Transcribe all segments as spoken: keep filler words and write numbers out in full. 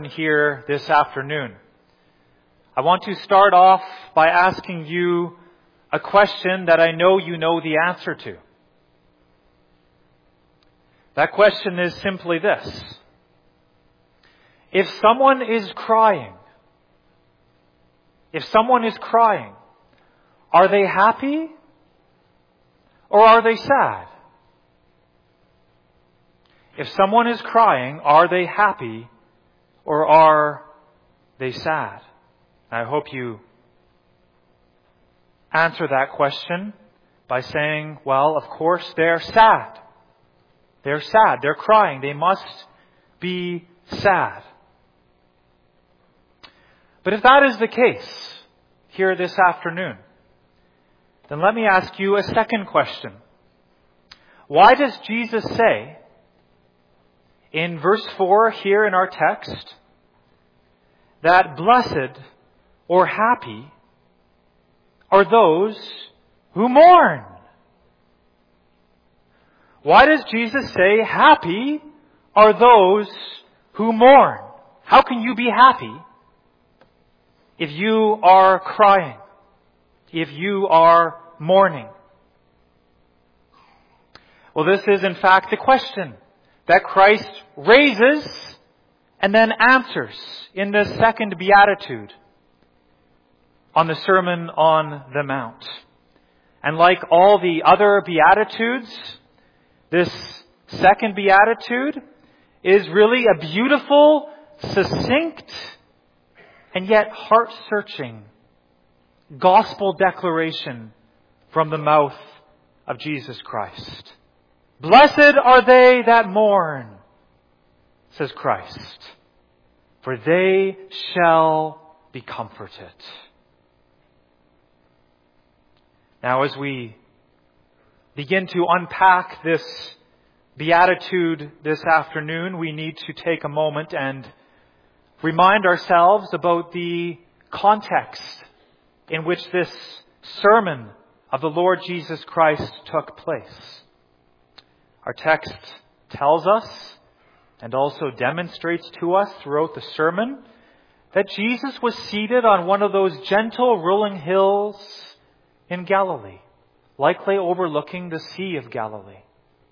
here this afternoon. I want to start off by asking you a question that I know you know the answer to. That question is simply this: if someone is crying, if someone is crying, are they happy or are they sad? If someone is crying, are they happy or are they sad? I hope you answer that question by saying, well, of course, they're sad. They're sad. They're crying. They must be sad. But if that is the case here this afternoon, then let me ask you a second question. Why does Jesus say in verse four here in our text that blessed or happy are those who mourn? Why does Jesus say happy are those who mourn? How can you be happy if you are crying, if you are mourning? Well, this is in fact the question that Christ raises and then answers in the second beatitude on the Sermon on the Mount. And like all the other beatitudes, this second beatitude is really a beautiful, succinct, and yet heart-searching gospel declaration from the mouth of Jesus Christ. Blessed are they that mourn, says Christ, for they shall be comforted. Now, as we begin to unpack this beatitude this afternoon, we need to take a moment and remind ourselves about the context in which this sermon of the Lord Jesus Christ took place. Our text tells us and also demonstrates to us throughout the sermon that Jesus was seated on one of those gentle rolling hills in Galilee, likely overlooking the Sea of Galilee.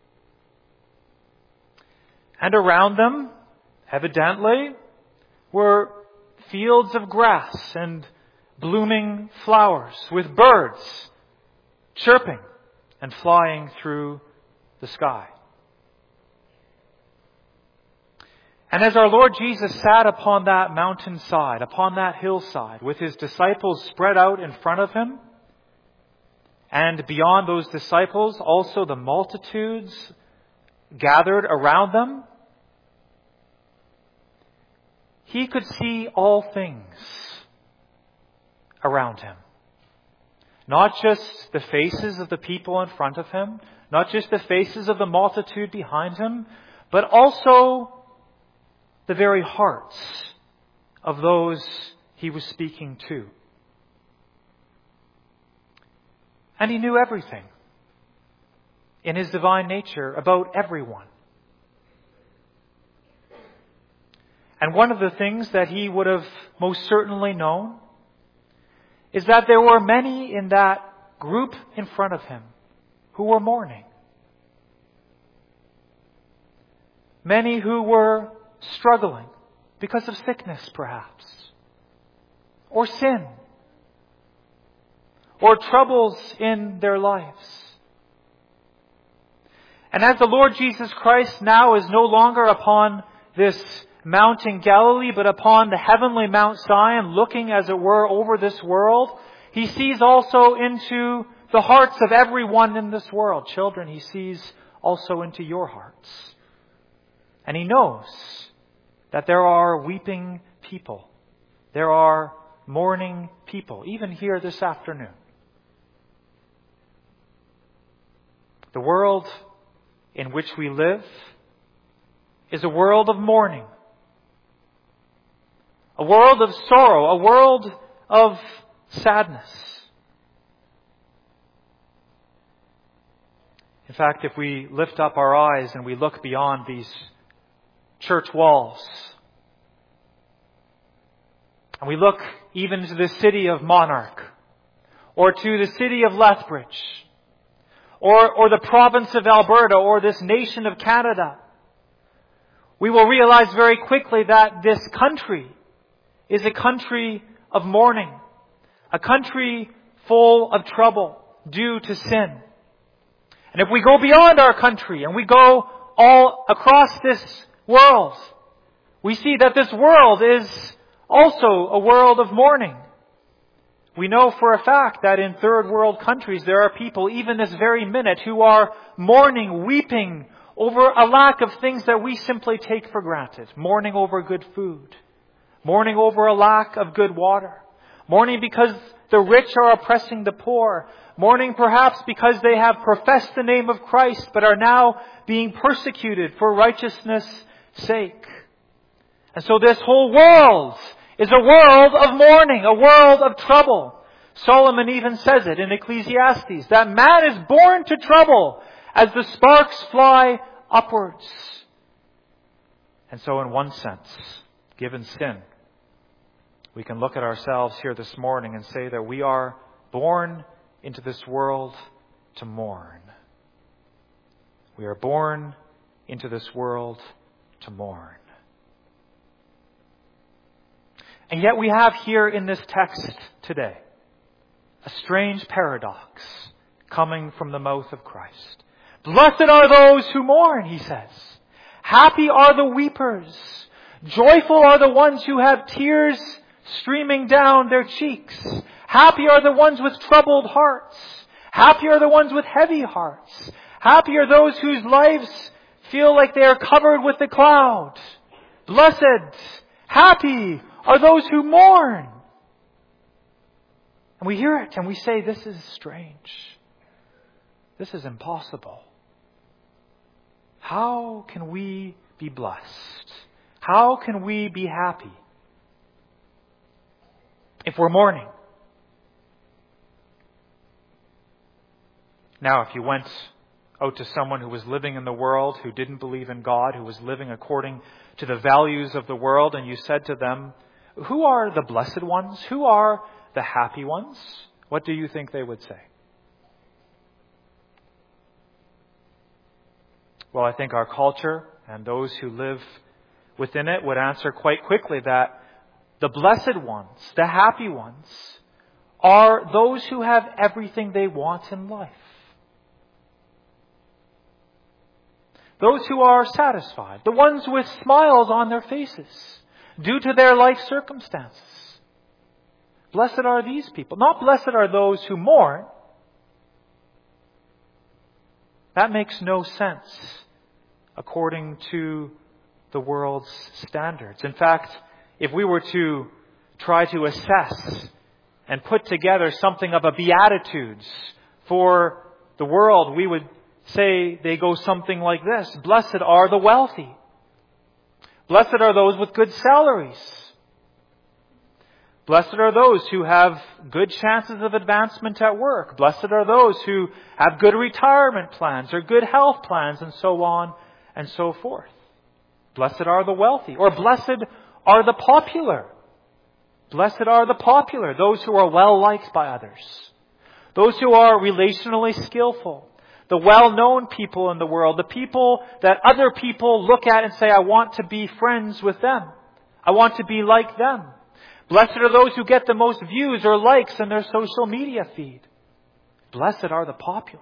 And around them, evidently, were fields of grass and blooming flowers with birds chirping and flying through the sky. And as our Lord Jesus sat upon that mountainside, upon that hillside, with His disciples spread out in front of Him, and beyond those disciples, also the multitudes gathered around them, He could see all things around Him. Not just the faces of the people in front of Him, not just the faces of the multitude behind Him, but also the very hearts of those He was speaking to. And He knew everything in His divine nature about everyone. And one of the things that He would have most certainly known is that there were many in that group in front of Him who were mourning. Many who were struggling because of sickness, perhaps, or sin, or troubles in their lives. And as the Lord Jesus Christ now is no longer upon this Mount in Galilee, but upon the heavenly Mount Zion, looking as it were over this world, He sees also into the hearts of everyone in this world. Children, He sees also into your hearts. And He knows that there are weeping people. There are mourning people, even here this afternoon. The world in which we live is a world of mourning. A world of sorrow, a world of sadness. In fact, if we lift up our eyes and we look beyond these church walls, And we look even to the city of Monarch, or to the city of Lethbridge, or, or the province of Alberta, or this nation of Canada, we will realize very quickly that this country is a country of mourning, a country full of trouble due to sin. And if we go beyond our country and we go all across this world, we see that this world is also a world of mourning. We know for a fact that in third world countries there are people, even this very minute, who are mourning, weeping over a lack of things that we simply take for granted. Mourning over good food. Mourning over a lack of good water. Mourning because the rich are oppressing the poor. Mourning perhaps because they have professed the name of Christ but are now being persecuted for righteousness' sake. And so this whole world is a world of mourning, a world of trouble. Solomon even says it in Ecclesiastes, that man is born to trouble as the sparks fly upwards. And so in one sense, given sin, we can look at ourselves here this morning and say that we are born into this world to mourn. We are born into this world to mourn. And yet we have here in this text today a strange paradox coming from the mouth of Christ. Blessed are those who mourn, he says. Happy are the weepers. Joyful are the ones who have tears streaming down their cheeks. Happy are the ones with troubled hearts. Happy are the ones with heavy hearts. Happy are those whose lives feel like they are covered with the cloud. Blessed, happy are those who mourn. And we hear it and we say, this is strange. This is impossible. How can we be blessed? How can we be happy if we're mourning? Now, if you went out to someone who was living in the world, who didn't believe in God, who was living according to the values of the world, and you said to them, who are the blessed ones? Who are the happy ones? What do you think they would say? Well, I think our culture and those who live within it would answer quite quickly that the blessed ones, the happy ones, are those who have everything they want in life. Those who are satisfied. The ones with smiles on their faces due to their life circumstances. Blessed are these people. Not blessed are those who mourn. That makes no sense according to the world's standards. In fact, if we were to try to assess and put together something of a beatitudes for the world, we would say they go something like this. Blessed are the wealthy. Blessed are those with good salaries. Blessed are those who have good chances of advancement at work. Blessed are those who have good retirement plans or good health plans and so on and so forth. Blessed are the wealthy. Or blessed are the popular. Blessed are the popular, those who are well liked by others. Those who are relationally skillful. The well-known people in the world. The people that other people look at and say, I want to be friends with them. I want to be like them. Blessed are those who get the most views or likes in their social media feed. Blessed are the popular.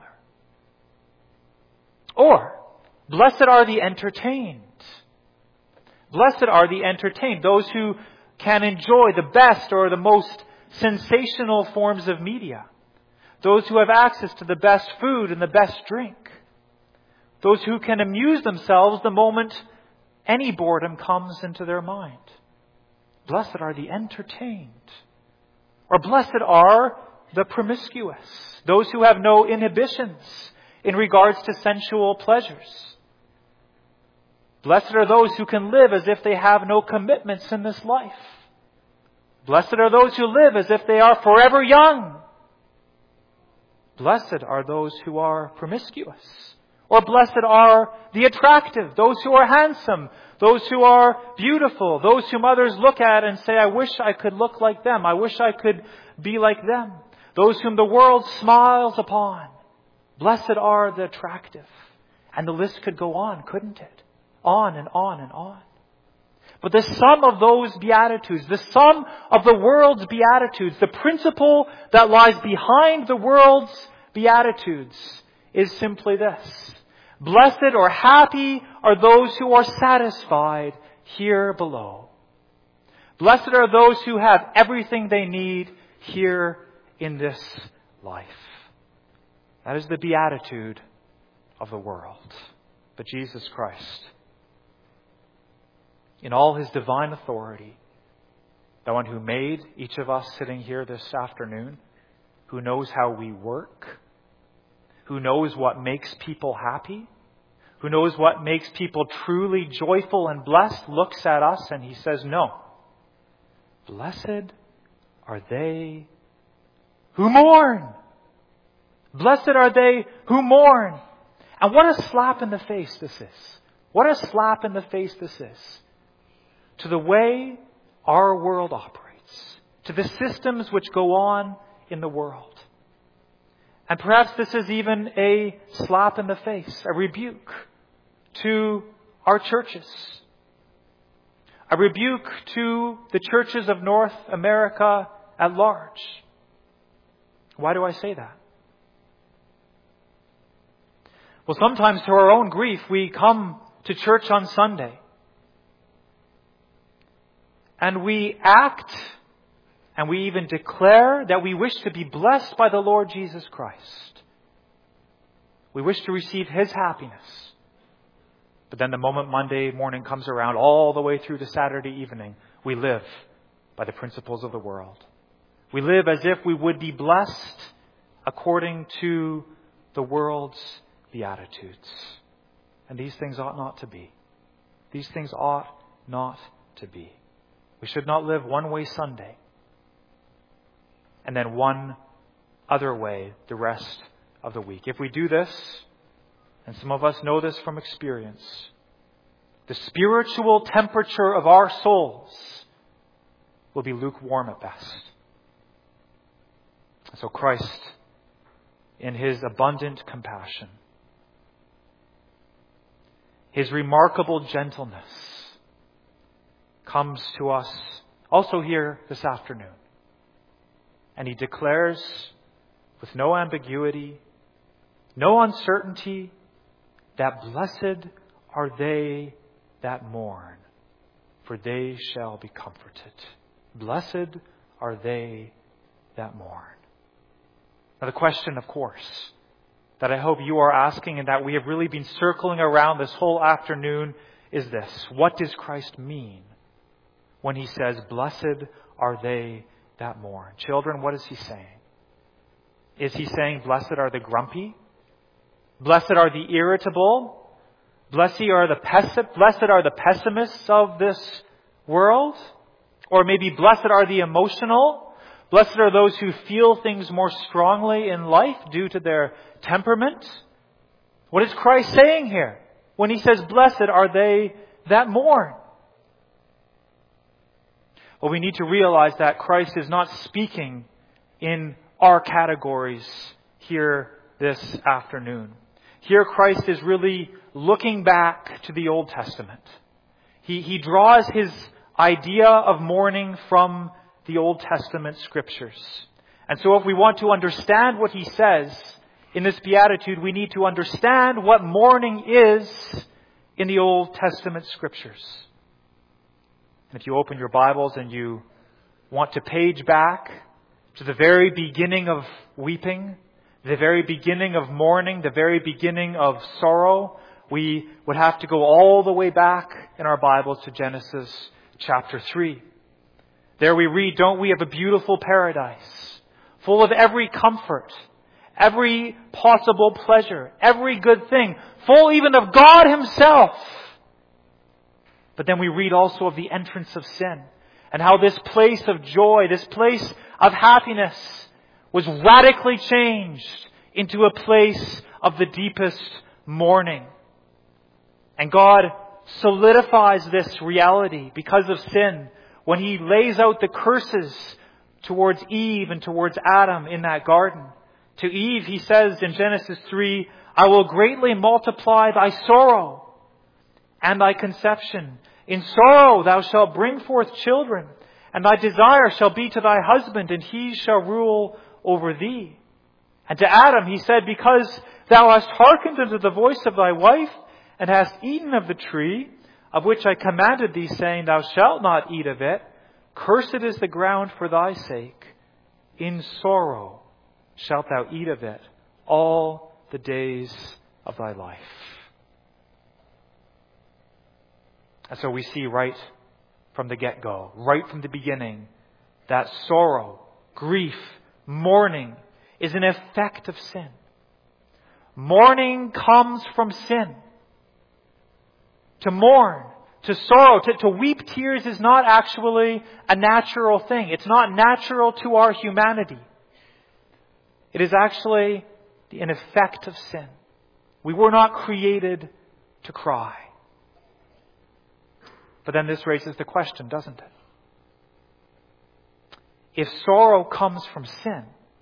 Or, blessed are the entertained. Blessed are the entertained. Those who can enjoy the best or the most sensational forms of media. Those who have access to the best food and the best drink. Those who can amuse themselves the moment any boredom comes into their mind. Blessed are the entertained. Or blessed are the promiscuous. Those who have no inhibitions in regards to sensual pleasures. Blessed are those who can live as if they have no commitments in this life. Blessed are those who live as if they are forever young. Blessed are those who are promiscuous Or blessed are the attractive, those who are handsome, those who are beautiful, those whom others look at and say, I wish I could look like them. I wish I could be like them. Those whom the world smiles upon. Blessed are the attractive. And the list could go on, couldn't it? On and on and on. But the sum of those Beatitudes, the sum of the world's Beatitudes, the principle that lies behind the world's Beatitudes is simply this. Blessed or happy are those who are satisfied here below. Blessed are those who have everything they need here in this life. That is the beatitude of the world. But Jesus Christ, in all His divine authority, the one who made each of us sitting here this afternoon, who knows how we work, who knows what makes people happy, who knows what makes people truly joyful and blessed, looks at us and He says, no. Blessed are they who mourn. Blessed are they who mourn. And what a slap in the face this is. What a slap in the face this is to the way our world operates, to the systems which go on in the world. And perhaps this is even a slap in the face, a rebuke to our churches. A rebuke to the churches of North America at large. Why do I say that? Well, sometimes to our own grief, we come to church on Sunday and we act and we even declare that we wish to be blessed by the Lord Jesus Christ. We wish to receive His happiness. But then the moment Monday morning comes around, all the way through to Saturday evening, we live by the principles of the world. We live as if we would be blessed according to the world's beatitudes. And these things ought not to be. These things ought not to be. We should not live one way Sunday and then one other way the rest of the week. If we do this, and some of us know this from experience, the spiritual temperature of our souls will be lukewarm at best. So Christ, in His abundant compassion, His remarkable gentleness, comes to us also here this afternoon. And He declares with no ambiguity, no uncertainty, that blessed are they that mourn, for they shall be comforted. Blessed are they that mourn. Now the question, of course, that I hope you are asking and that we have really been circling around this whole afternoon is this. What does Christ mean when He says, blessed are they that mourn? Children, what is He saying? Is He saying, blessed are the grumpy? Blessed are the irritable? Blessed are the pessi- blessed are the pessimists of this world? Or maybe blessed are the emotional? Blessed are those who feel things more strongly in life due to their temperament? What is Christ saying here when He says, blessed are they that mourn? Well, we need to realize that Christ is not speaking in our categories here this afternoon. Here Christ is really looking back to the Old Testament. He, he draws His idea of mourning from the Old Testament Scriptures. And so if we want to understand what He says in this beatitude, we need to understand what mourning is in the Old Testament Scriptures. And if you open your Bibles and you want to page back to the very beginning of weeping, the very beginning of mourning, the very beginning of sorrow, we would have to go all the way back in our Bibles to Genesis chapter three. There we read, don't we have a beautiful paradise, full of every comfort, every possible pleasure, every good thing, full even of God Himself. But then we read also of the entrance of sin and how this place of joy, this place of happiness was radically changed into a place of the deepest mourning. And God solidifies this reality because of sin when He lays out the curses towards Eve and towards Adam in that garden. To Eve, He says in Genesis three, I will greatly multiply thy sorrow and thy conception. In sorrow thou shalt bring forth children, and thy desire shall be to thy husband, and he shall rule over thee. And to Adam He said, because thou hast hearkened unto the voice of thy wife, and hast eaten of the tree, of which I commanded thee, saying, thou shalt not eat of it, cursed is the ground for thy sake. In sorrow shalt thou eat of it all the days of thy life. And so we see right from the get-go, right from the beginning, that sorrow, grief, mourning is an effect of sin. Mourning comes from sin. To mourn, to sorrow, to, to weep tears is not actually a natural thing. It's not natural to our humanity. It is actually an effect of sin. We were not created to cry. But then this raises the question, doesn't it? If sorrow comes from sin,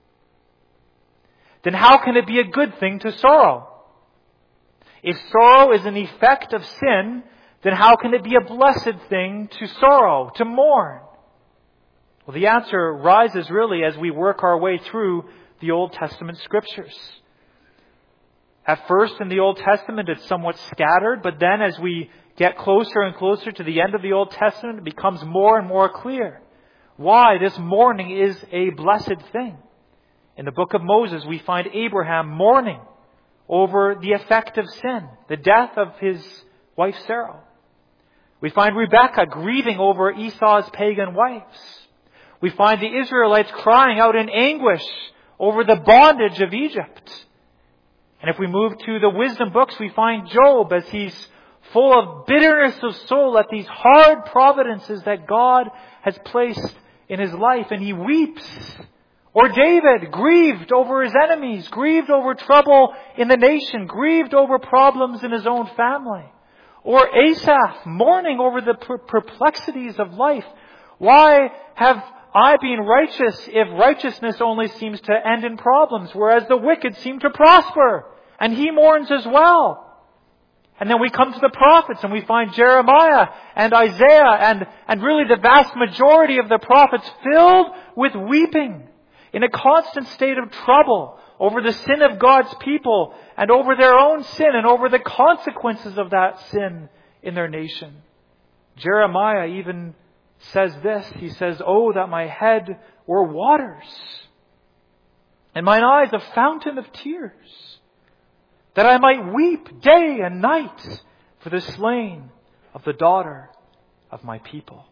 then how can it be a good thing to sorrow? If sorrow is an effect of sin, then how can it be a blessed thing to sorrow, to mourn? Well, the answer rises really as we work our way through the Old Testament Scriptures. At first in the Old Testament it's somewhat scattered, but then as we get closer and closer to the end of the Old Testament, it becomes more and more clear why this mourning is a blessed thing. In the book of Moses, we find Abraham mourning over the effect of sin, the death of his wife Sarah. We find Rebekah grieving over Esau's pagan wives. We find the Israelites crying out in anguish over the bondage of Egypt. And if we move to the wisdom books, we find Job as he's full of bitterness of soul at these hard providences that God has placed in his life, and he weeps. Or David, grieved over his enemies, grieved over trouble in the nation, grieved over problems in his own family. Or Asaph, mourning over the perplexities of life. Why have I been righteous if righteousness only seems to end in problems, whereas the wicked seem to prosper? And he mourns as well. And then we come to the prophets and we find Jeremiah and Isaiah and, and really the vast majority of the prophets filled with weeping, in a constant state of trouble over the sin of God's people and over their own sin and over the consequences of that sin in their nation. Jeremiah even says this. He says, "Oh, that my head were waters, and mine eyes a fountain of tears, that I might weep day and night for the slain of the daughter of my people."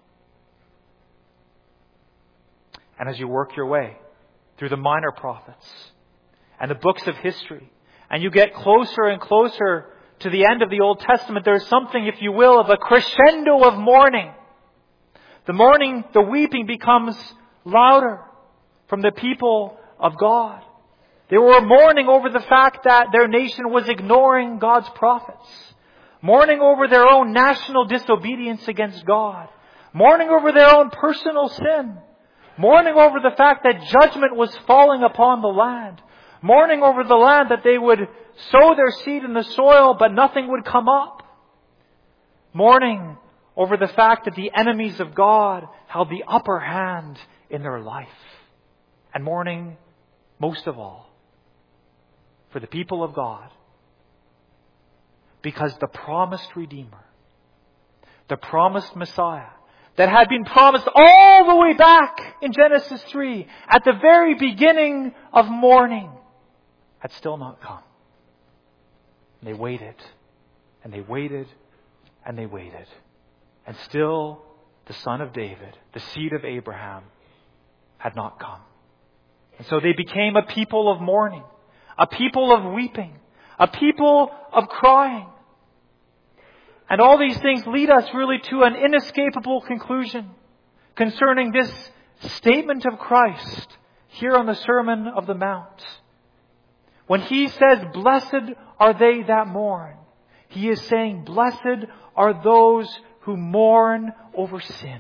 And as you work your way through the minor prophets and the books of history, and you get closer and closer to the end of the Old Testament, there's something, if you will, of a crescendo of mourning. The mourning, the weeping becomes louder from the people of God. They were mourning over the fact that their nation was ignoring God's prophets, mourning over their own national disobedience against God, mourning over their own personal sin, mourning over the fact that judgment was falling upon the land, mourning over the land that they would sow their seed in the soil but nothing would come up, mourning over the fact that the enemies of God held the upper hand in their life, and mourning most of all for the people of God, because the promised Redeemer, the promised Messiah, that had been promised all the way back in Genesis three, at the very beginning of mourning, had still not come. And they waited, and they waited, and they waited. And still the son of David, the seed of Abraham, had not come. And so they became a people of mourning, a people of weeping, a people of crying. And all these things lead us really to an inescapable conclusion concerning this statement of Christ here on the Sermon of the Mount. When He says, blessed are they that mourn, He is saying, blessed are those who mourn over sin.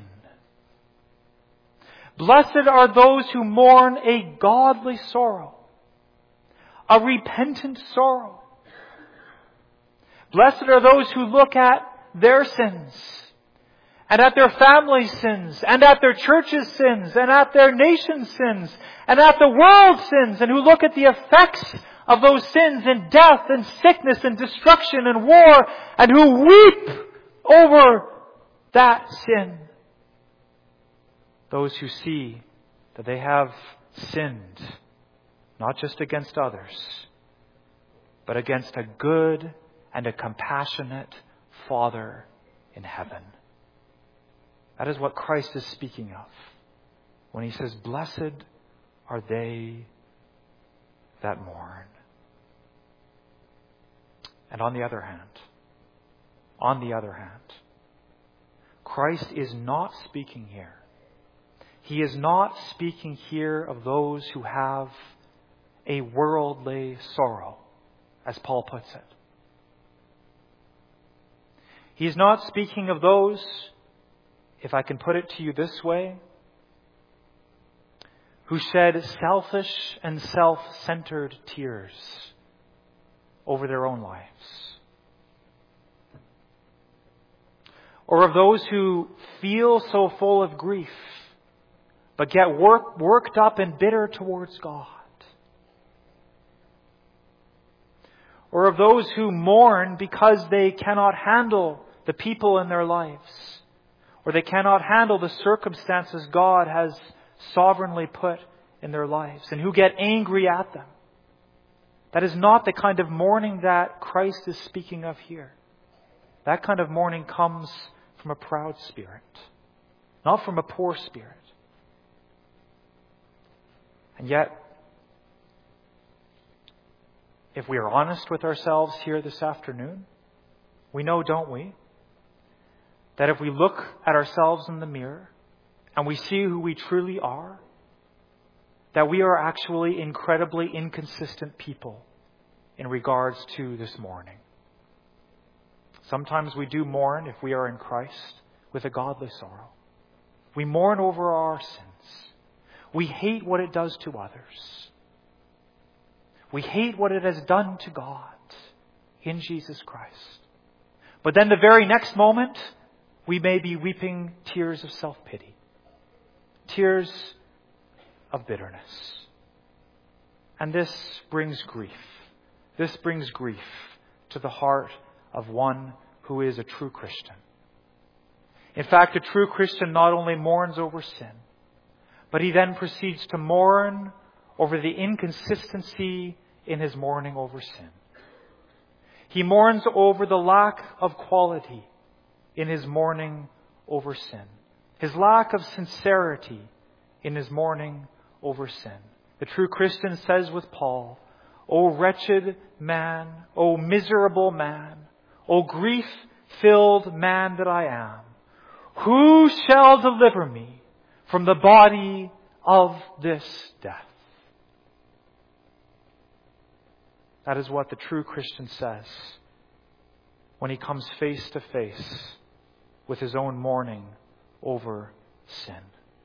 Blessed are those who mourn a godly sorrow, a repentant sorrow. Blessed are those who look at their sins, and at their family's sins, and at their church's sins, and at their nation's sins, and at the world's sins, and who look at the effects of those sins in death and sickness and destruction and war, and who weep over that sin. Those who see that they have sinned, not just against others, but against a good and a compassionate Father in heaven. That is what Christ is speaking of when He says, blessed are they that mourn. And on the other hand, on the other hand, Christ is not speaking here. He is not speaking here of those who have a worldly sorrow, as Paul puts it. He is not speaking of those, if I can put it to you this way, who shed selfish and self-centered tears over their own lives. Or of those who feel so full of grief, but get work, worked up and bitter towards God. Or of those who mourn because they cannot handle the people in their lives, or they cannot handle the circumstances God has sovereignly put in their lives, and who get angry at them. That is not the kind of mourning that Christ is speaking of here. That kind of mourning comes from a proud spirit, not from a poor spirit. And yet, if we are honest with ourselves here this afternoon, we know, don't we, that if we look at ourselves in the mirror and we see who we truly are, that we are actually incredibly inconsistent people in regards to this mourning. Sometimes we do mourn, if we are in Christ, with a godly sorrow. We mourn over our sins. We hate what it does to others. We hate what it has done to God in Jesus Christ. But then the very next moment, we may be weeping tears of self-pity, tears of bitterness. And this brings grief. This brings grief to the heart of one who is a true Christian. In fact, a true Christian not only mourns over sin, but he then proceeds to mourn over the inconsistency in his mourning over sin. He mourns over the lack of quality in his mourning over sin. His lack of sincerity in his mourning over sin. The true Christian says with Paul, O wretched man, O miserable man, O grief-filled man that I am, who shall deliver me from the body of this death? That is what the true Christian says when he comes face to face with his own mourning over sin.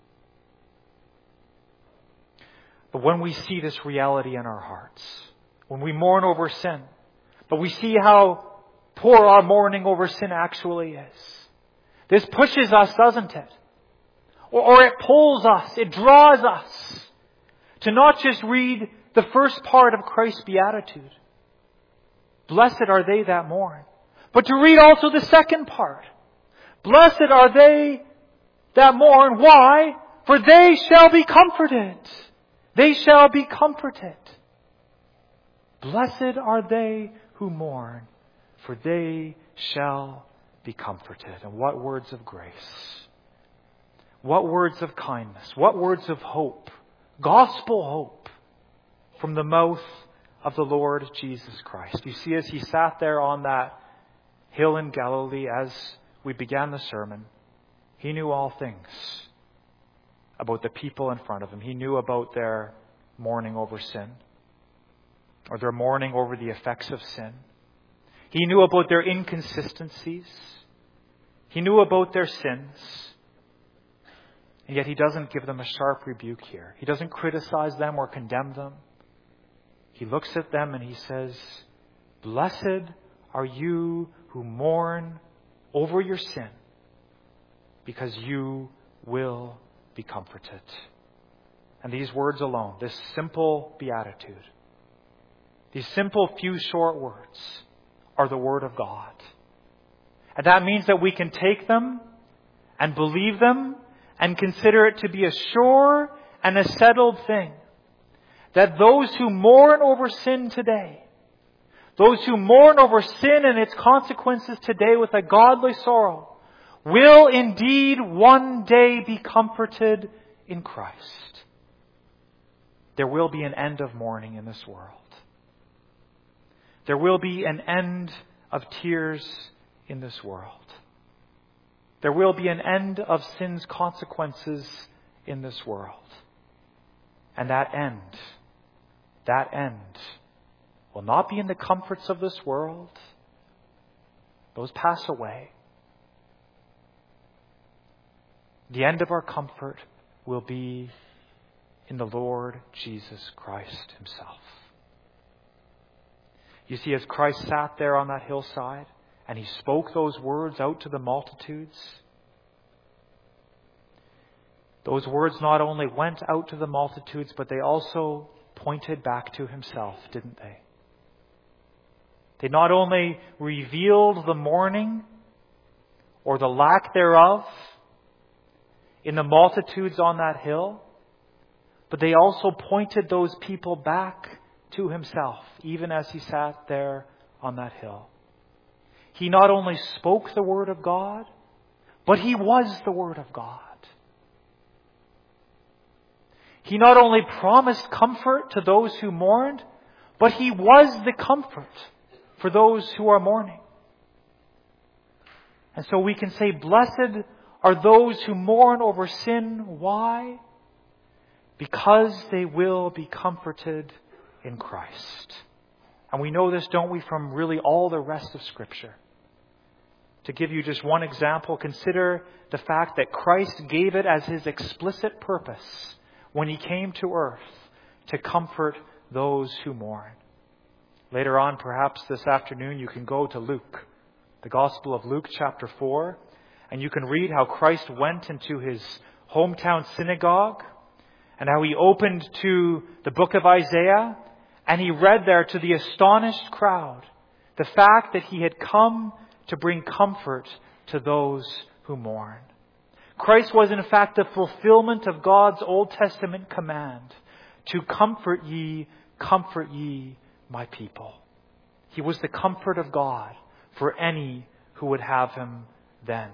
But when we see this reality in our hearts, when we mourn over sin, but we see how poor our mourning over sin actually is, this pushes us, doesn't it? Or, or it pulls us, it draws us to not just read the first part of Christ's beatitude, blessed are they that mourn, but to read also the second part. Blessed are they that mourn. Why? For they shall be comforted. They shall be comforted. Blessed are they who mourn, for they shall be comforted. And what words of grace. What words of kindness. What words of hope. Gospel hope from the mouth of the Lord Jesus Christ. You see, as he sat there on that hill in Galilee as we began the sermon, he knew all things about the people in front of him. He knew about their mourning over sin. or they're mourning over the effects of sin. He knew about their inconsistencies. He knew about their sins. And yet He doesn't give them a sharp rebuke here. He doesn't criticize them or condemn them. He looks at them and He says, "Blessed are you who mourn over your sin, because you will be comforted." And these words alone, this simple beatitude, these simple few short words are the Word of God. And that means that we can take them and believe them and consider it to be a sure and a settled thing that those who mourn over sin today, those who mourn over sin and its consequences today with a godly sorrow, will indeed one day be comforted in Christ. There will be an end of mourning in this world. There will be an end of tears in this world. There will be an end of sin's consequences in this world. And that end, that end will not be in the comforts of this world. Those pass away. The end of our comfort will be in the Lord Jesus Christ Himself. You see, as Christ sat there on that hillside and He spoke those words out to the multitudes, those words not only went out to the multitudes, but they also pointed back to Himself, didn't they? They not only revealed the mourning or the lack thereof in the multitudes on that hill, but they also pointed those people back to Himself, even as He sat there on that hill. He not only spoke the Word of God, but He was the Word of God. He not only promised comfort to those who mourned, but He was the comfort for those who are mourning. And so we can say, blessed are those who mourn over sin. Why? Because they will be comforted in Christ. And we know this, don't we, from really all the rest of Scripture. To give you just one example, consider the fact that Christ gave it as His explicit purpose when He came to earth to comfort those who mourn. Later on, perhaps this afternoon, you can go to Luke, the Gospel of Luke chapter four, and you can read how Christ went into His hometown synagogue and how He opened to the book of Isaiah, and He read there to the astonished crowd the fact that He had come to bring comfort to those who mourn. Christ was in fact the fulfillment of God's Old Testament command to comfort ye, comfort ye, my people. He was the comfort of God for any who would have Him then.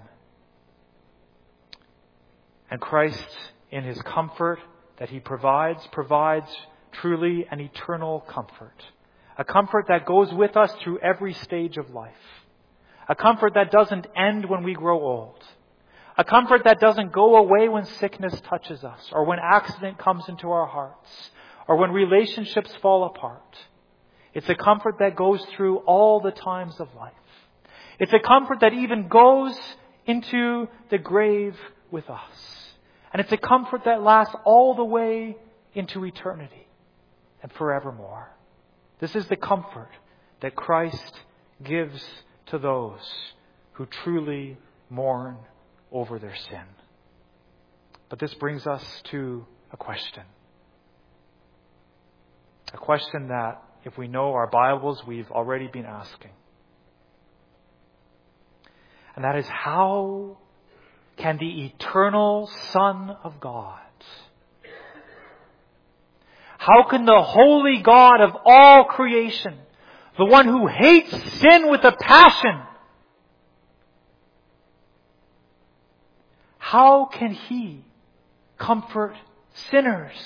And Christ, in His comfort that He provides, provides truly an eternal comfort. A comfort that goes with us through every stage of life. A comfort that doesn't end when we grow old. A comfort that doesn't go away when sickness touches us, or when accident comes into our hearts, or when relationships fall apart. It's a comfort that goes through all the times of life. It's a comfort that even goes into the grave with us. And it's a comfort that lasts all the way into eternity and forevermore. This is the comfort that Christ gives to those who truly mourn over their sin. But this brings us to a question. A question that, if we know our Bibles, we've already been asking. And that is, how can the eternal Son of God, how can the holy God of all creation, the one who hates sin with a passion, how can He comfort sinners?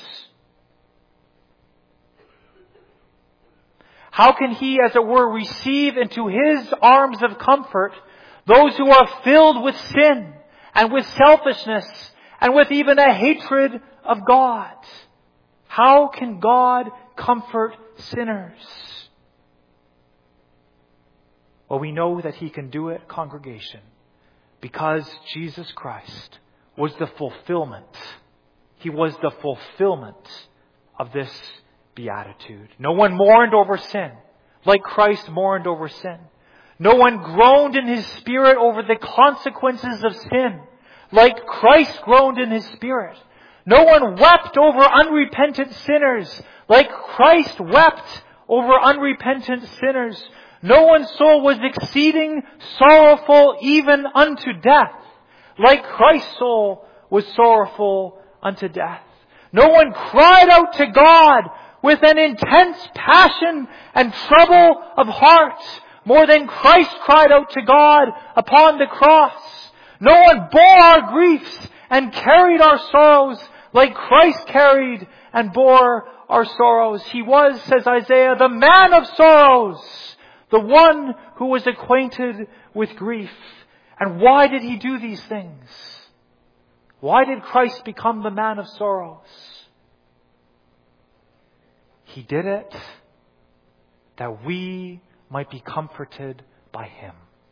How can He, as it were, receive into His arms of comfort those who are filled with sin and with selfishness and with even a hatred of God? How can God comfort sinners? Well, we know that He can do it, congregation, because Jesus Christ was the fulfillment. He was the fulfillment of this beatitude. No one mourned over sin like Christ mourned over sin. No one groaned in his spirit over the consequences of sin like Christ groaned in His spirit. No one wept over unrepentant sinners like Christ wept over unrepentant sinners. No one's soul was exceeding sorrowful even unto death, like Christ's soul was sorrowful unto death. No one cried out to God with an intense passion and trouble of heart more than Christ cried out to God upon the cross. No one bore our griefs and carried our sorrows like Christ carried and bore our sorrows. He was, says Isaiah, the man of sorrows, the one who was acquainted with grief. And why did He do these things? Why did Christ become the man of sorrows? He did it that we might be comforted by Him.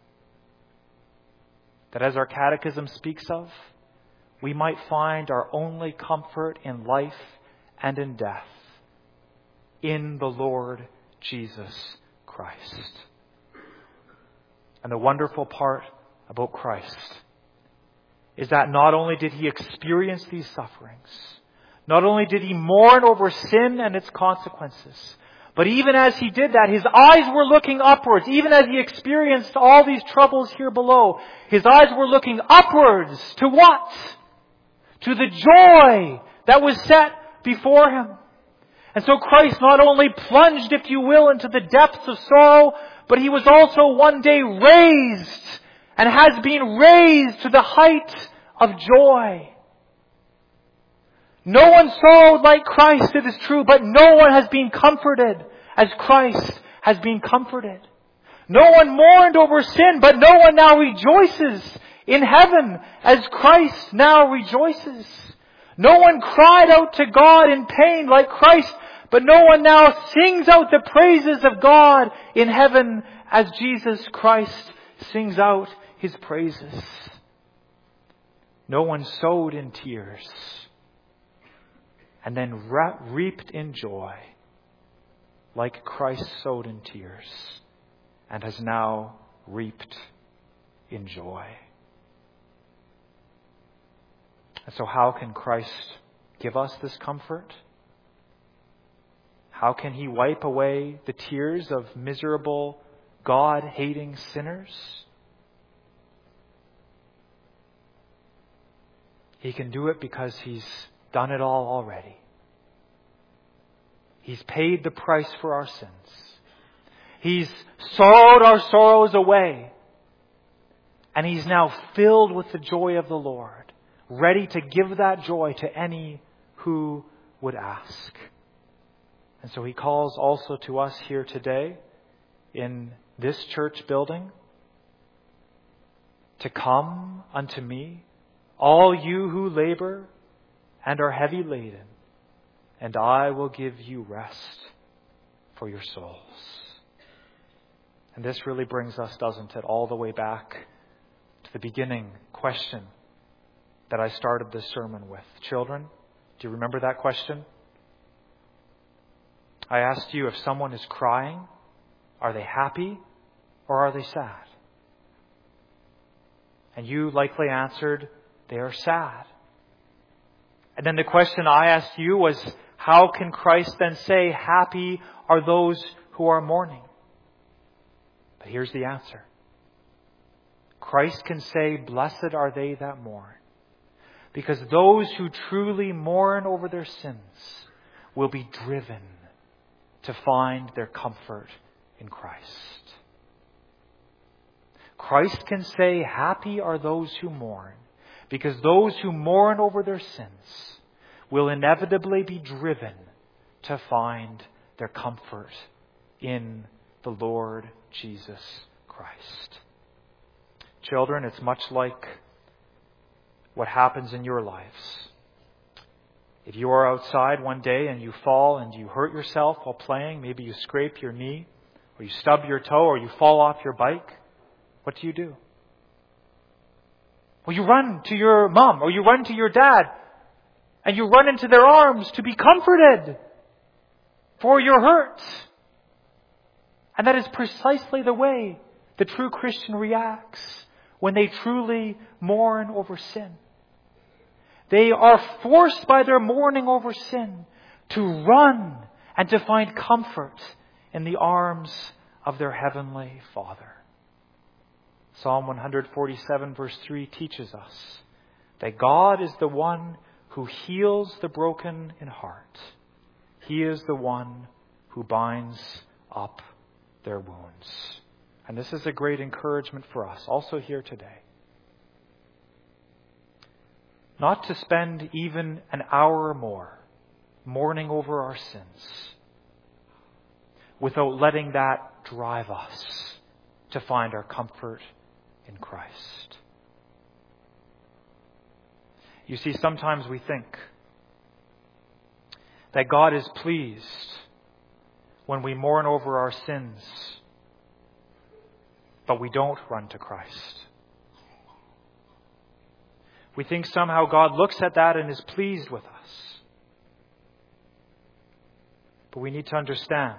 That as our catechism speaks of, we might find our only comfort in life and in death in the Lord Jesus Christ. And the wonderful part about Christ is that not only did He experience these sufferings, not only did He mourn over sin and its consequences, but even as He did that, His eyes were looking upwards. Even as He experienced all these troubles here below, His eyes were looking upwards to what? To the joy that was set before Him. And so Christ not only plunged, if you will, into the depths of sorrow, but He was also one day raised and has been raised to the height of joy. No one sorrowed like Christ, it is true, but no one has been comforted as Christ has been comforted. No one mourned over sin, but no one now rejoices in heaven as Christ now rejoices. No one cried out to God in pain like Christ, but no one now sings out the praises of God in heaven as Jesus Christ sings out His praises. No one sowed in tears and then reaped in joy like Christ sowed in tears and has now reaped in joy. And so how can Christ give us this comfort? How can He wipe away the tears of miserable, God-hating sinners? He can do it because He's done it all already. He's paid the price for our sins. He's sorrowed our sorrows away. And He's now filled with the joy of the Lord, ready to give that joy to any who would ask. And so He calls also to us here today in this church building to come unto me, all you who labor and are heavy laden, and I will give you rest for your souls. And this really brings us, doesn't it, all the way back to the beginning question that I started this sermon with. Children, do you remember that question? I asked you, if someone is crying, are they happy or are they sad? And you likely answered, they are sad. And then the question I asked you was, how can Christ then say, happy are those who are mourning? But here's the answer. Christ can say, blessed are they that mourn. Because those who truly mourn over their sins will be driven to find their comfort in Christ. Christ can say, happy are those who mourn, because those who mourn over their sins will inevitably be driven to find their comfort in the Lord Jesus Christ. Children, it's much like what happens in your lives. If you are outside one day and you fall and you hurt yourself while playing, maybe you scrape your knee, or you stub your toe, or you fall off your bike, what do you do? Well, you run to your mom, or you run to your dad, and you run into their arms to be comforted for your hurt. And that is precisely the way the true Christian reacts when they truly mourn over sin. They are forced by their mourning over sin to run and to find comfort in the arms of their heavenly Father. Psalm one forty-seven verse three teaches us that God is the one who heals the broken in heart. He is the one who binds up their wounds. And this is a great encouragement for us also here today. Not to spend even an hour or more mourning over our sins without letting that drive us to find our comfort in Christ. You see, sometimes we think that God is pleased when we mourn over our sins, but we don't run to Christ. We think somehow God looks at that and is pleased with us. But we need to understand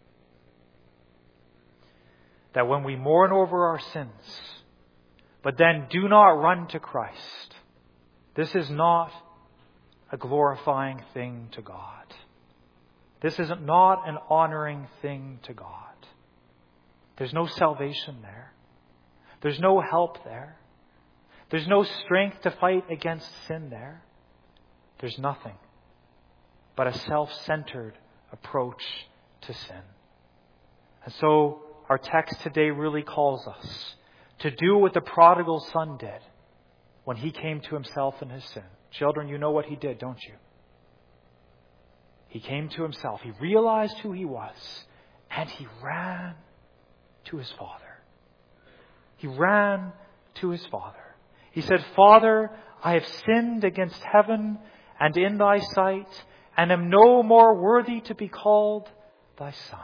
that when we mourn over our sins, but then do not run to Christ, this is not a glorifying thing to God. This is not an honoring thing to God. There's no salvation there. There's no help there. There's no strength to fight against sin there. There's nothing but a self-centered approach to sin. And so our text today really calls us to do what the prodigal son did when he came to himself in his sin. Children, you know what he did, don't you? He came to himself. He realized who he was, and he ran to his Father. He ran to his Father. He said, Father, I have sinned against heaven and in thy sight, and am no more worthy to be called thy son.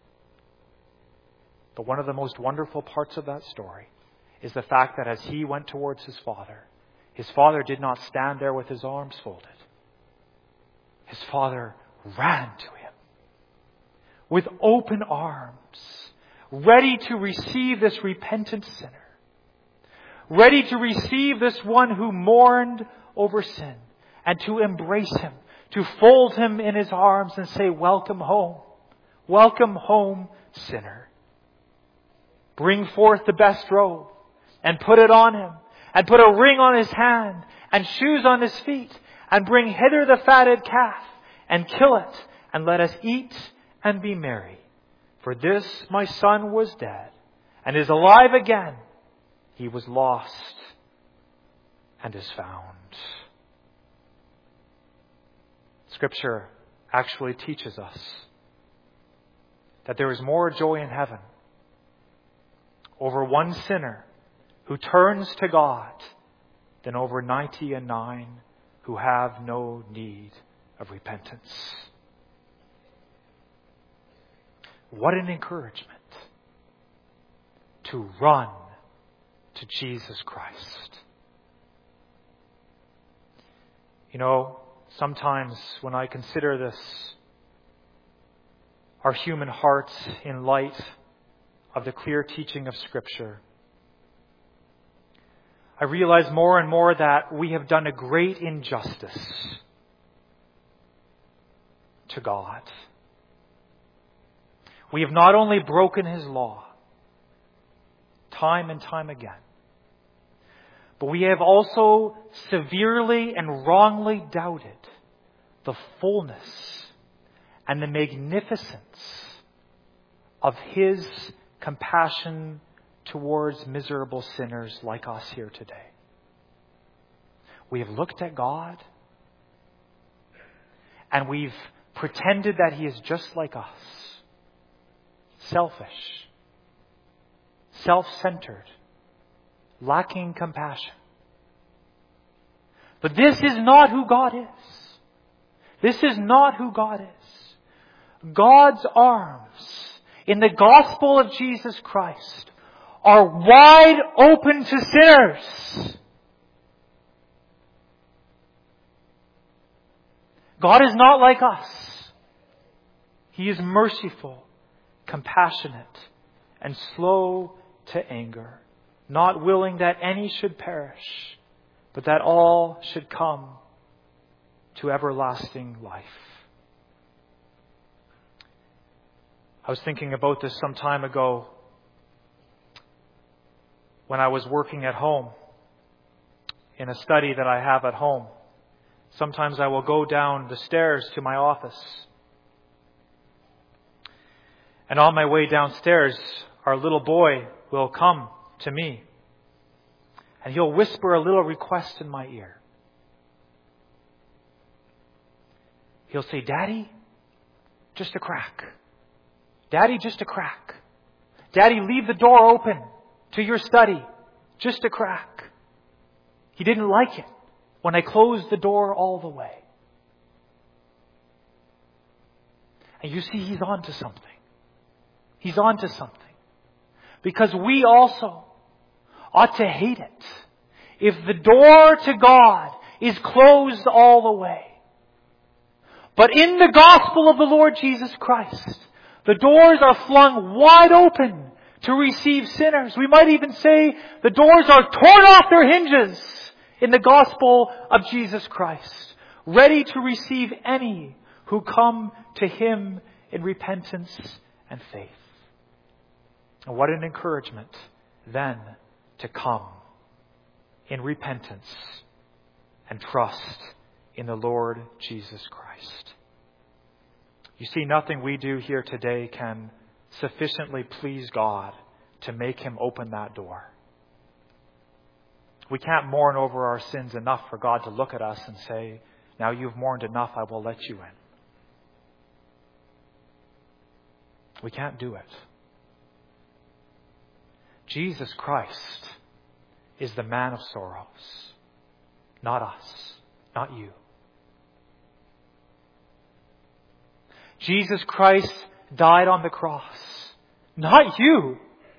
But one of the most wonderful parts of that story is the fact that as he went towards his Father, his Father did not stand there with his arms folded. His Father ran to him with open arms, ready to receive this repentant sinner, ready to receive this one who mourned over sin, and to embrace him, to fold him in his arms and say, welcome home. Welcome home, sinner. Bring forth the best robe and put it on him, and put a ring on his hand and shoes on his feet, and bring hither the fatted calf and kill it, and let us eat and be merry. For this my son was dead and is alive again. He was lost and is found. Scripture actually teaches us that there is more joy in heaven over one sinner who turns to God than over ninety and nine who have no need of repentance. What an encouragement to run to Jesus Christ. You know, sometimes when I consider this, our human hearts in light of the clear teaching of Scripture, I realize more and more that we have done a great injustice to God. We have not only broken His law time and time again, but we have also severely and wrongly doubted the fullness and the magnificence of His compassion towards miserable sinners like us here today. We have looked at God and we've pretended that He is just like us. Selfish, self-centered, lacking compassion. But this is not who God is. This is not who God is. God's arms in the gospel of Jesus Christ are wide open to sinners. God is not like us. He is merciful, compassionate, and slow to anger, not willing that any should perish, but that all should come to everlasting life. I was thinking about this some time ago when I was working at home in a study that I have at home. Sometimes I will go down the stairs to my office. And on my way downstairs, our little boy will come to me. And he'll whisper a little request in my ear. He'll say, "Daddy, just a crack. Daddy, just a crack. Daddy, leave the door open to your study. Just a crack." He didn't like it when I closed the door all the way. And you see, he's on to something. He's on to something. Because we also ought to hate it if the door to God is closed all the way. But in the gospel of the Lord Jesus Christ, the doors are flung wide open to receive sinners. We might even say the doors are torn off their hinges in the gospel of Jesus Christ, ready to receive any who come to Him in repentance and faith. And what an encouragement then to come in repentance and trust in the Lord Jesus Christ. You see, nothing we do here today can sufficiently please God to make Him open that door. We can't mourn over our sins enough for God to look at us and say, "Now you've mourned enough, I will let you in." We can't do it. Jesus Christ is the man of sorrows. Not us. Not you. Jesus Christ died on the cross. Not you.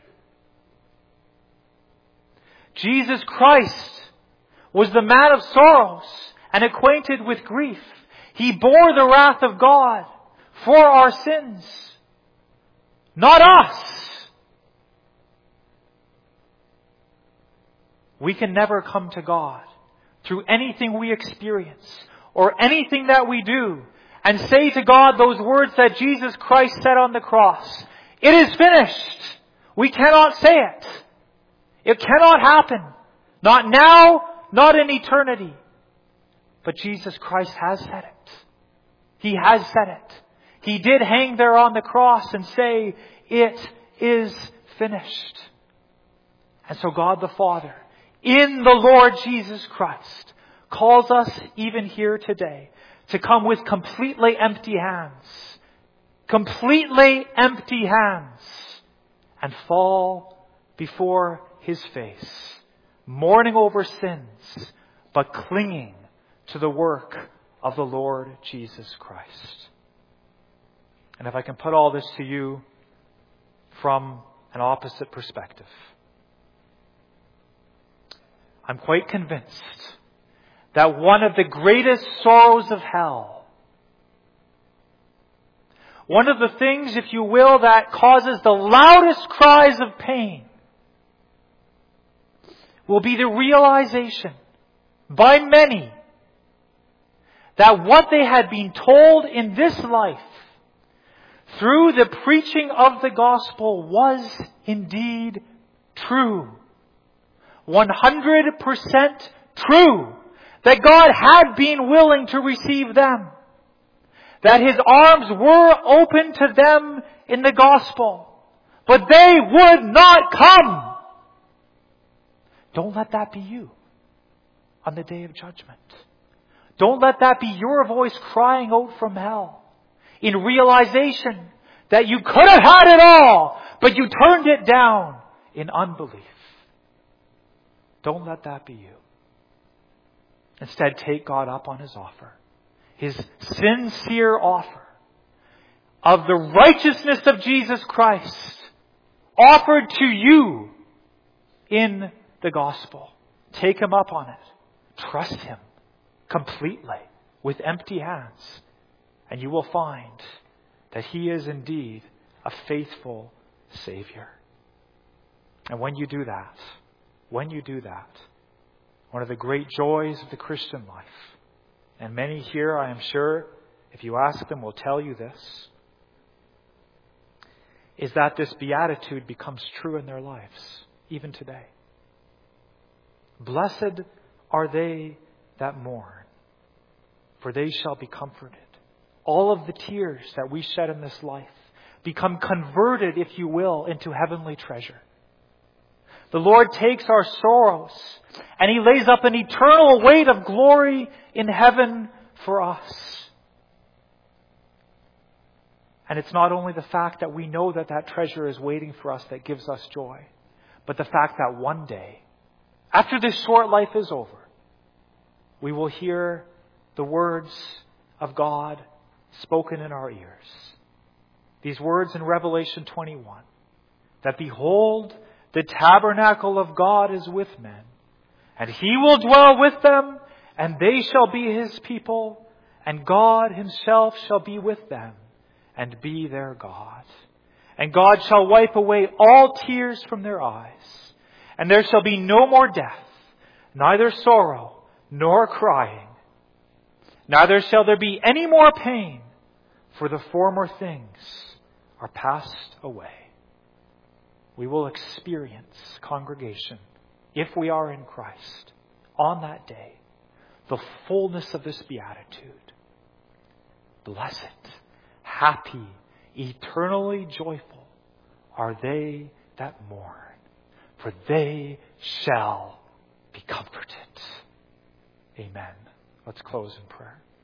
Jesus Christ was the man of sorrows and acquainted with grief. He bore the wrath of God for our sins. Not us. We can never come to God through anything we experience or anything that we do and say to God those words that Jesus Christ said on the cross. It is finished. We cannot say it. It cannot happen. Not now, not in eternity. But Jesus Christ has said it. He has said it. He did hang there on the cross and say, "It is finished." And so God the Father, in the Lord Jesus Christ, calls us even here today to come with completely empty hands. Completely empty hands. And fall before His face, mourning over sins, but clinging to the work of the Lord Jesus Christ. And if I can put all this to you from an opposite perspective, I'm quite convinced that one of the greatest sorrows of hell, one of the things, if you will, that causes the loudest cries of pain, will be the realization by many that what they had been told in this life through the preaching of the gospel was indeed true. one hundred percent true. That God had been willing to receive them. That His arms were open to them in the gospel. But they would not come. Don't let that be you on the day of judgment. Don't let that be your voice crying out from hell in realization that you could have had it all, but you turned it down in unbelief. Don't let that be you. Instead, take God up on His offer. His sincere offer of the righteousness of Jesus Christ offered to you in the gospel. Take Him up on it. Trust Him completely with empty hands. And you will find that He is indeed a faithful Savior. And when you do that, when you do that, one of the great joys of the Christian life, and many here, I am sure, if you ask them, will tell you this, is that this beatitude becomes true in their lives, even today. Blessed are they that mourn, for they shall be comforted. All of the tears that we shed in this life become converted, if you will, into heavenly treasure. The Lord takes our sorrows and He lays up an eternal weight of glory in heaven for us. And it's not only the fact that we know that that treasure is waiting for us that gives us joy, but the fact that one day, after this short life is over, we will hear the words of God spoken in our ears. These words in Revelation twenty-one, that behold, the tabernacle of God is with men, and He will dwell with them, and they shall be His people, and God Himself shall be with them, and be their God. And God shall wipe away all tears from their eyes, and there shall be no more death, neither sorrow nor crying. Neither shall there be any more pain, for the former things are passed away. We will experience, congregation, if we are in Christ, on that day, the fullness of this beatitude. Blessed, happy, eternally joyful are they that mourn, for they shall be comforted. Amen. Let's close in prayer.